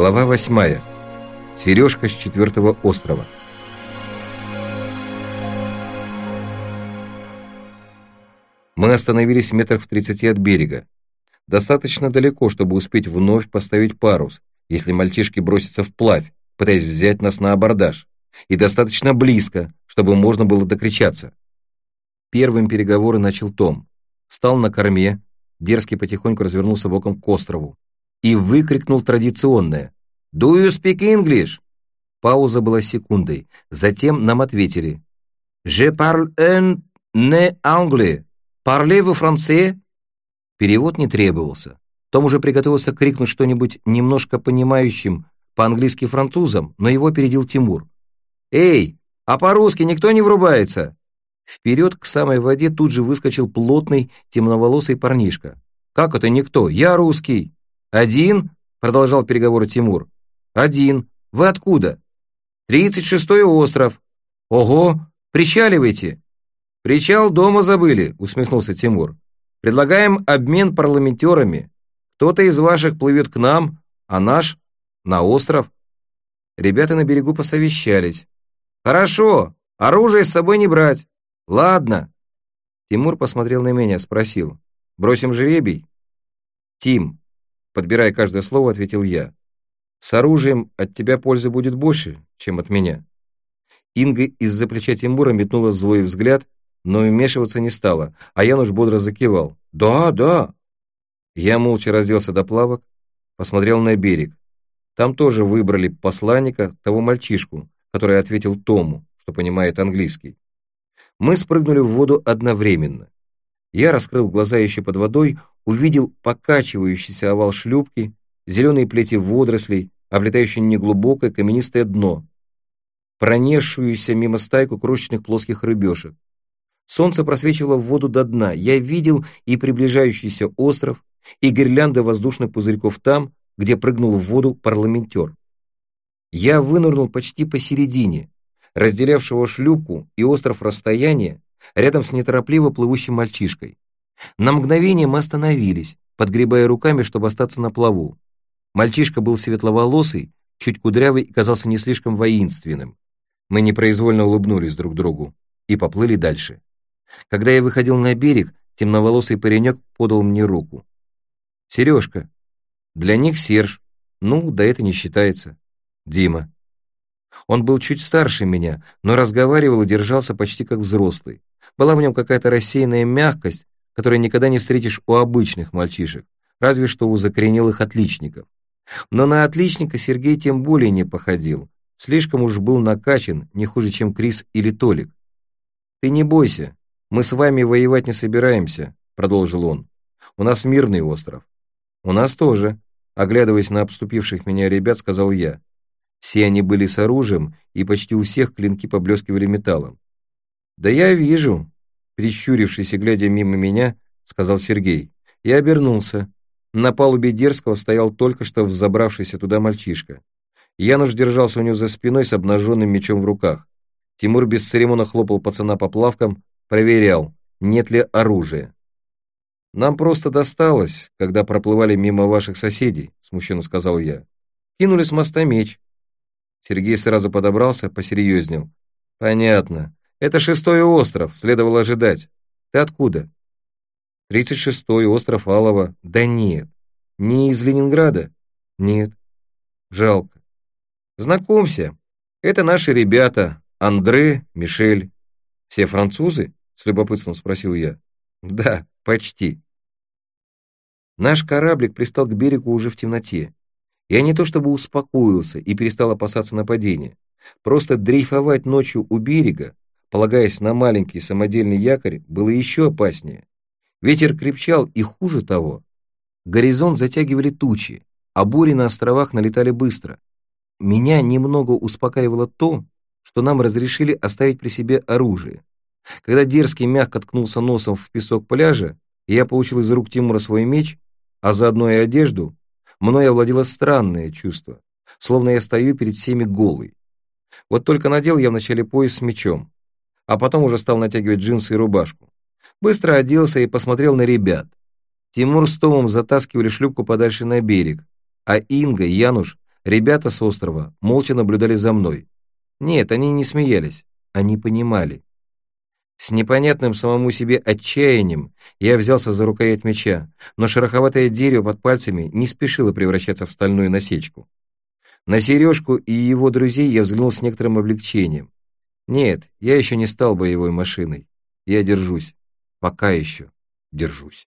Глава 8. Сережка с 4-го острова. Мы остановились в метрах в 30 от берега. Достаточно далеко, чтобы успеть вновь поставить парус, если мальчишки бросятся вплавь, пытаясь взять нас на абордаж. И достаточно близко, чтобы можно было докричаться. Первым переговоры начал Том. Встал на корме, дерзкий потихоньку развернулся боком к острову и выкрикнул традиционное «Do you speak English?» Пауза была секундой. Затем нам ответили «Je parle un ne anglais. Parlez-vous français?» Перевод не требовался. Том уже приготовился крикнуть что-нибудь немножко понимающим по-английски французам, но его опередил Тимур. «Эй, а по-русски никто не врубается?» Вперед к самой воде тут же выскочил плотный темноволосый парнишка. «Как это никто? Я русский!» «Один?» — продолжал переговоры Тимур. «Один. Вы откуда?» 36-й остров». «Ого! Причаливайте!» «Причал дома забыли», — усмехнулся Тимур. «Предлагаем обмен парламентерами. Кто-то из ваших плывет к нам, а наш — на остров». Ребята на берегу посовещались. «Хорошо, оружие с собой не брать. Ладно». Тимур посмотрел на меня, спросил. «Бросим жребий?» «Тим», подбирая каждое слово, ответил я. «С оружием от тебя пользы будет больше, чем от меня». Инга из-за плеча Тимура метнула злой взгляд, но вмешиваться не стала, а Януш бодро закивал. «Да, да». Я молча разделся до плавок, посмотрел на берег. Там тоже выбрали посланника, того мальчишку, который ответил Тому, что понимает английский. Мы спрыгнули в воду одновременно. Я раскрыл глаза еще под водой, увидел покачивающийся овал шлюпки, зеленые плети водорослей, облетающее неглубокое каменистое дно, пронесшуюся мимо стайку крошечных плоских рыбешек. Солнце просвечивало в воду до дна. Я видел и приближающийся остров, и гирлянды воздушных пузырьков там, где прыгнул в воду парламентер. Я вынырнул почти посередине, разделявшего шлюпку и остров расстояния, рядом с неторопливо плывущим мальчишкой. На мгновение мы остановились, подгребая руками, чтобы остаться на плаву. Мальчишка был светловолосый, чуть кудрявый и казался не слишком воинственным. Мы непроизвольно улыбнулись друг другу и поплыли дальше. Когда я выходил на берег, темноволосый паренек подал мне руку. «Сережка». Для них Серж. Ну, да это не считается. Дима. Он был чуть старше меня, но разговаривал и держался почти как взрослый. Была в нем какая-то рассеянная мягкость, которую никогда не встретишь у обычных мальчишек, разве что у закоренелых отличников. Но на отличника Сергей тем более не походил. Слишком уж был накачан, не хуже, чем Крис или Толик. «Ты не бойся, мы с вами воевать не собираемся», — продолжил он. «У нас мирный остров». «У нас тоже», — оглядываясь на обступивших меня ребят, сказал я. Все они были с оружием, и почти у всех клинки поблескивали металлом. «Да я вижу», — прищурившись и глядя мимо меня, сказал Сергей. Я обернулся. На палубе Дерзкого стоял только что взобравшийся туда мальчишка. Януш держался у него за спиной с обнаженным мечом в руках. Тимур без церемонно хлопал пацана по плавкам, проверял, нет ли оружия. «Нам просто досталось, когда проплывали мимо ваших соседей», — смущенно сказал я. «Кинули с моста меч». Сергей сразу подобрался, посерьезнел. «Понятно. Это 6-й остров, следовало ожидать. Ты откуда?» 36-й, остров Алова. Да нет. Не из Ленинграда? Нет. Жалко. Знакомься, это наши ребята, Андре, Мишель. Все французы? С любопытством спросил я. Да, почти. Наш кораблик пристал к берегу уже в темноте. Я не то чтобы успокоился и перестал опасаться нападения. Просто дрейфовать ночью у берега, полагаясь на маленький самодельный якорь, было еще опаснее. Ветер крепчал, и хуже того, горизонт затягивали тучи, а бури на островах налетали быстро. Меня немного успокаивало то, что нам разрешили оставить при себе оружие. Когда Дерзкий мягко ткнулся носом в песок пляжа, и я получил из рук Тимура свой меч, а заодно и одежду, мной овладело странное чувство, словно я стою перед всеми голый. Вот только надел я вначале пояс с мечом, а потом уже стал натягивать джинсы и рубашку. Быстро оделся и посмотрел на ребят. Тимур с Томом затаскивали шлюпку подальше на берег, а Инга и Януш Ребята с острова молча наблюдали за мной. Нет, они не смеялись, они понимали. С непонятным самому себе отчаянием я взялся за рукоять меча, но шероховатое дерево под пальцами не спешило превращаться в стальную насечку. На Сережку и его друзей я взглянул с некоторым облегчением. Нет, я еще не стал боевой машиной. Я держусь. Пока еще держусь.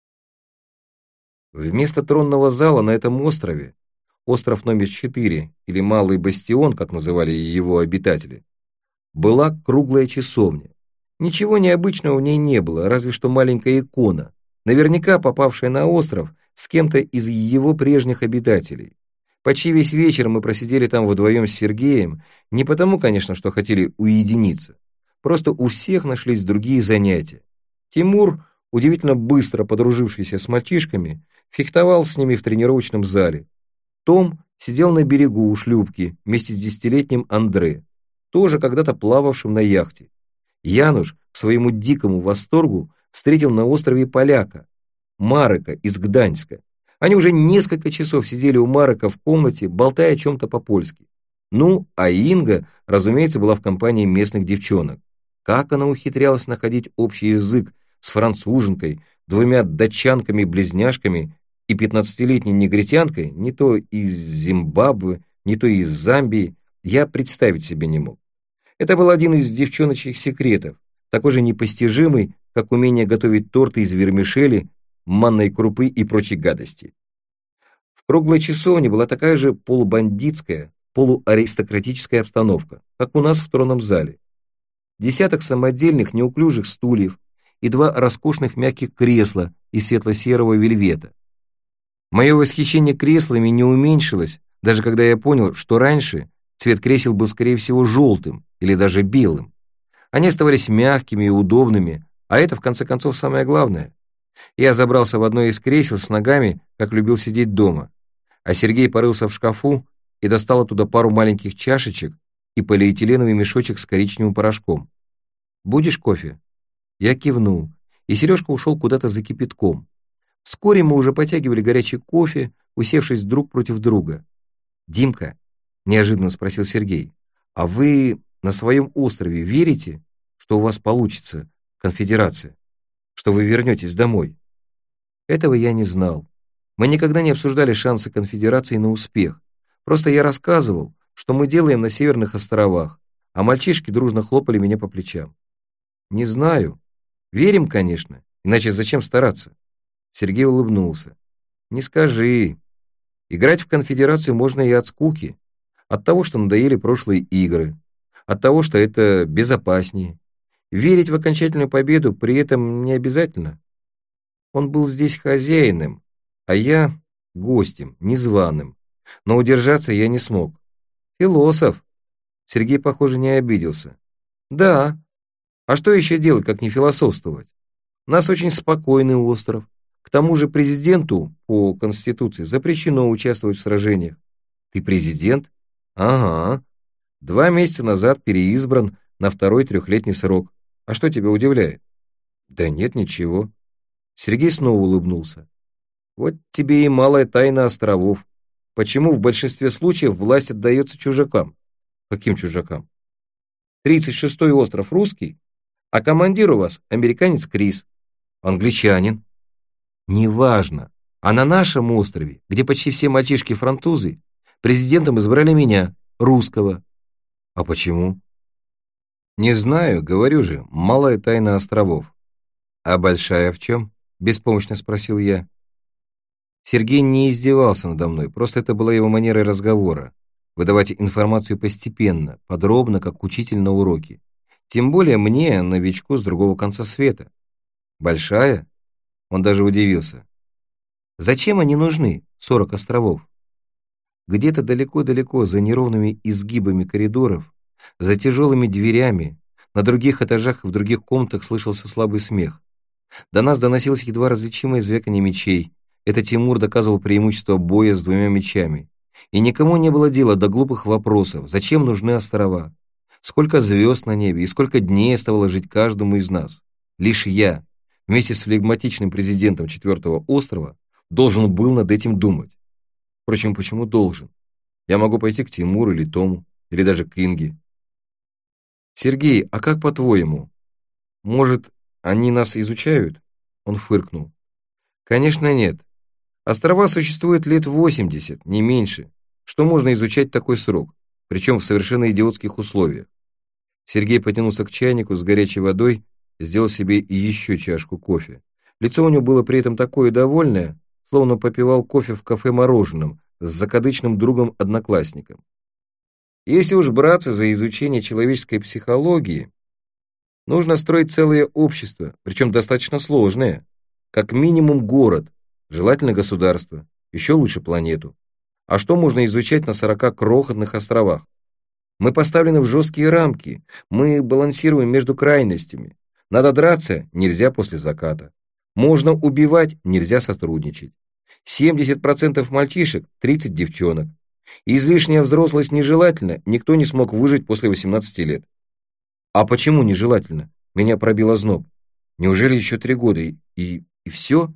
Вместо тронного зала на этом острове, остров номер 4, или Малый Бастион, как называли его обитатели, была круглая часовня. Ничего необычного в ней не было, разве что маленькая икона, наверняка попавшая на остров с кем-то из его прежних обитателей. Почти весь вечер мы просидели там вдвоем с Сергеем, не потому, конечно, что хотели уединиться, просто у всех нашлись другие занятия. Тимур, удивительно быстро подружившийся с мальчишками, фехтовал с ними в тренировочном зале. Том сидел на берегу у шлюпки вместе с 10-летним Андре, тоже когда-то плававшим на яхте. Януш, к своему дикому восторгу, встретил на острове поляка, Марека из Гданьска. Они уже несколько часов сидели у Марека в комнате, болтая о чем-то по-польски. Ну, а Инга, разумеется, была в компании местных девчонок. Как она ухитрялась находить общий язык с француженкой, 2 датчанками-близняшками и 15-летней негритянкой, не то из Зимбабве, не то из Замбии, я представить себе не мог. Это был один из девчоночьих секретов, такой же непостижимый, как умение готовить торты из вермишели, манной крупы и прочей гадости. В круглой часовне была такая же полубандитская, полуаристократическая обстановка, как у нас в тронном зале. Десяток самодельных неуклюжих стульев и 2 роскошных мягких кресла из светло-серого вельвета. Мое восхищение креслами не уменьшилось, даже когда я понял, что раньше цвет кресел был, скорее всего, желтым или даже белым. Они оставались мягкими и удобными, а это, в конце концов, самое главное. Я забрался в одно из кресел с ногами, как любил сидеть дома, а Сергей порылся в шкафу и достал оттуда пару маленьких чашечек и полиэтиленовый мешочек с коричневым порошком. «Будешь кофе?» Я кивнул, и Сережка ушел куда-то за кипятком. Вскоре мы уже потягивали горячий кофе, усевшись друг против друга. «Димка», — неожиданно спросил Сергей, «а вы на своем острове верите, что у вас получится конфедерация, что вы вернетесь домой?» Этого я не знал. Мы никогда не обсуждали шансы конфедерации на успех. Просто я рассказывал, что мы делаем на Северных островах, а мальчишки дружно хлопали меня по плечам. «Не знаю. Верим, конечно, иначе зачем стараться?» Сергей улыбнулся. «Не скажи. Играть в конфедерацию можно и от скуки, от того, что надоели прошлые игры, от того, что это безопаснее. Верить в окончательную победу при этом не обязательно. Он был здесь хозяином, а я гостем, незваным. Но удержаться я не смог. Философ». Сергей, похоже, не обиделся. «Да. А что еще делать, как не философствовать? У нас очень спокойный остров. К тому же президенту по Конституции запрещено участвовать в сражениях». «Ты президент?» «Ага. 2 месяца назад переизбран на 2-й 3-летний срок. А что тебя удивляет?» «Да нет, ничего». Сергей снова улыбнулся. «Вот тебе и малая тайна островов. Почему в большинстве случаев власть отдается чужакам?» «Каким чужакам?» 36-й остров русский, а командир у вас американец Крис. Англичанин. Неважно. А на нашем острове, где почти все мальчишки французы, президентом избрали меня, русского. А почему? Не знаю, говорю же, малая тайна островов. А большая в чем? Беспомощно спросил я. Сергей не издевался надо мной, просто это была его манера разговора. Выдавать информацию постепенно, подробно, как учитель на уроке. Тем более мне, новичку с другого конца света. Большая? Он даже удивился. Зачем они нужны, 40 островов? Где-то далеко-далеко, за неровными изгибами коридоров, за тяжелыми дверями, на других этажах и в других комнатах слышался слабый смех. До нас доносилось едва различимое звяканье мечей. Это Тимур доказывал преимущество боя с 2 мечами. И никому не было дела до глупых вопросов, зачем нужны острова, сколько звезд на небе и сколько дней оставалось жить каждому из нас. Лишь я, вместе с флегматичным президентом 4-го острова, должен был над этим думать. Впрочем, почему должен? Я могу пойти к Тимуру или Тому, или даже к Инге. Сергей, а как по-твоему? Может, они нас изучают? Он фыркнул. Конечно, нет. Острова существуют лет 80, не меньше. Что можно изучать такой срок? Причем в совершенно идиотских условиях. Сергей потянулся к чайнику с горячей водой, сделал себе и еще чашку кофе. Лицо у него было при этом такое довольное, словно попивал кофе в кафе мороженым с закадычным другом-одноклассником. Если уж браться за изучение человеческой психологии, нужно строить целое общество, причем достаточно сложное, как минимум город, желательно государство, еще лучше планету. А что можно изучать на 40 крохотных островах? Мы поставлены в жесткие рамки, мы балансируем между крайностями. Надо драться, нельзя после заката. Можно убивать, нельзя сотрудничать. 70% мальчишек, 30 девчонок. Излишняя взрослость нежелательна, никто не смог выжить после 18 лет. А почему нежелательно? Меня пробил озноб. Неужели еще 3 года и все?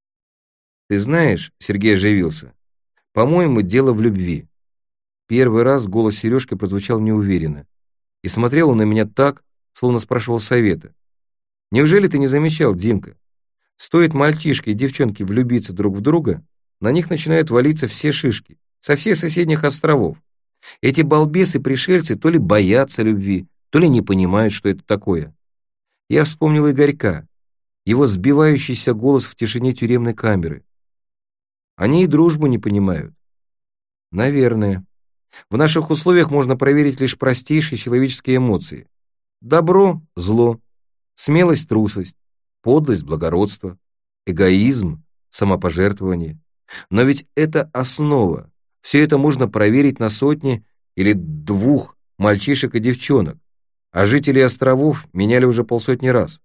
Ты знаешь, Сергей оживился, по-моему, дело в любви. Первый раз голос Сережки прозвучал неуверенно. И смотрел он на меня так, словно спрашивал совета. Неужели ты не замечал, Димка? Стоит мальчишке и девчонке влюбиться друг в друга, на них начинают валиться все шишки, со всех соседних островов. Эти балбесы-пришельцы то ли боятся любви, то ли не понимают, что это такое. Я вспомнил Игорька, его сбивающийся голос в тишине тюремной камеры. Они и дружбу не понимают. Наверное. В наших условиях можно проверить лишь простейшие человеческие эмоции. Добро, зло, смелость, трусость, подлость, благородство, эгоизм, самопожертвование. Но ведь это основа. Все это можно проверить на сотне или 2 мальчишек и девчонок, а жители островов меняли уже 50 раз.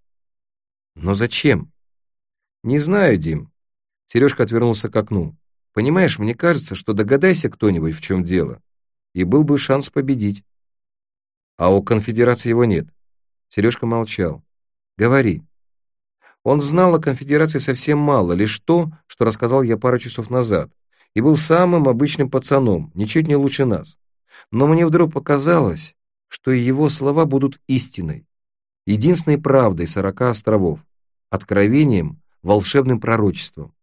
Но зачем? Не знаю, Дим. Сережка отвернулся к окну. Понимаешь, мне кажется, что догадайся кто-нибудь, в чем дело, и был бы шанс победить. А у конфедерации его нет. Сережка молчал. Говори. Он знал о конфедерации совсем мало, лишь то, что рассказал я пару часов назад, и был самым обычным пацаном, ничуть не лучше нас. Но мне вдруг показалось, что и его слова будут истиной, единственной правдой 40 островов, откровением, волшебным пророчеством.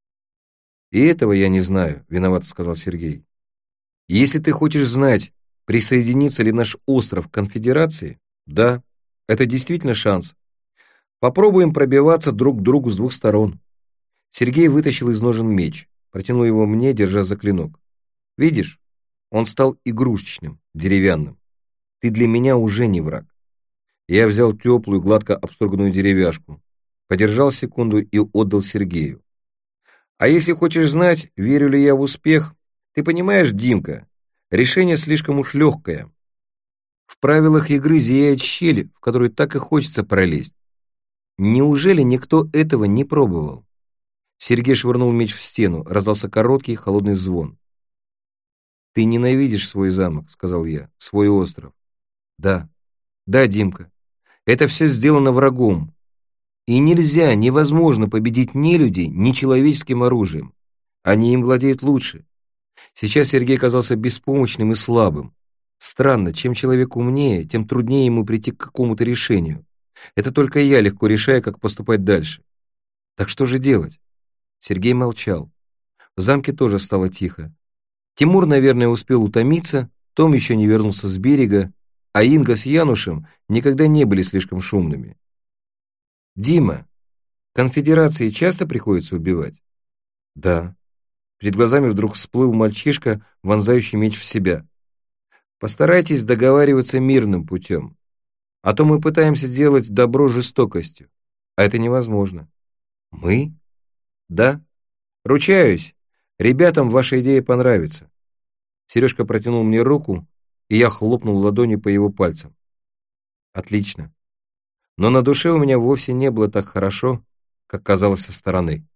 «И этого я не знаю», — виновато сказал Сергей. «Если ты хочешь знать, присоединится ли наш остров к конфедерации, да, это действительно шанс. Попробуем пробиваться друг к другу с 2 сторон». Сергей вытащил из ножен меч, протянул его мне, держа за клинок. «Видишь, он стал игрушечным, деревянным. Ты для меня уже не враг». Я взял теплую, гладко обструганную деревяшку, подержал секунду и отдал Сергею. А если хочешь знать, верю ли я в успех, ты понимаешь, Димка, решение слишком уж легкое. В правилах игры зияет щель, в которую так и хочется пролезть. Неужели никто этого не пробовал? Сергей швырнул меч в стену, раздался короткий холодный звон. «Ты ненавидишь свой замок», — сказал я, — «свой остров». «Да, да, Димка, это все сделано врагом. И нельзя, невозможно победить ни людей, ни человеческим оружием. Они им владеют лучше». Сейчас Сергей казался беспомощным и слабым. Странно, чем человек умнее, тем труднее ему прийти к какому-то решению. Это только я легко решаю, как поступать дальше. Так что же делать? Сергей молчал. В замке тоже стало тихо. Тимур, наверное, успел утомиться, Том еще не вернулся с берега, а Инга с Янушем никогда не были слишком шумными. «Дима, конфедерации часто приходится убивать?» «Да». Перед глазами вдруг всплыл мальчишка, вонзающий меч в себя. «Постарайтесь договариваться мирным путем, а то мы пытаемся делать добро жестокостью, а это невозможно». «Мы?» «Да. Ручаюсь, ребятам ваша идея понравится». Сережка протянул мне руку, и я хлопнул ладонью по его пальцам. «Отлично. Но на душе у меня вовсе не было так хорошо, как казалось со стороны».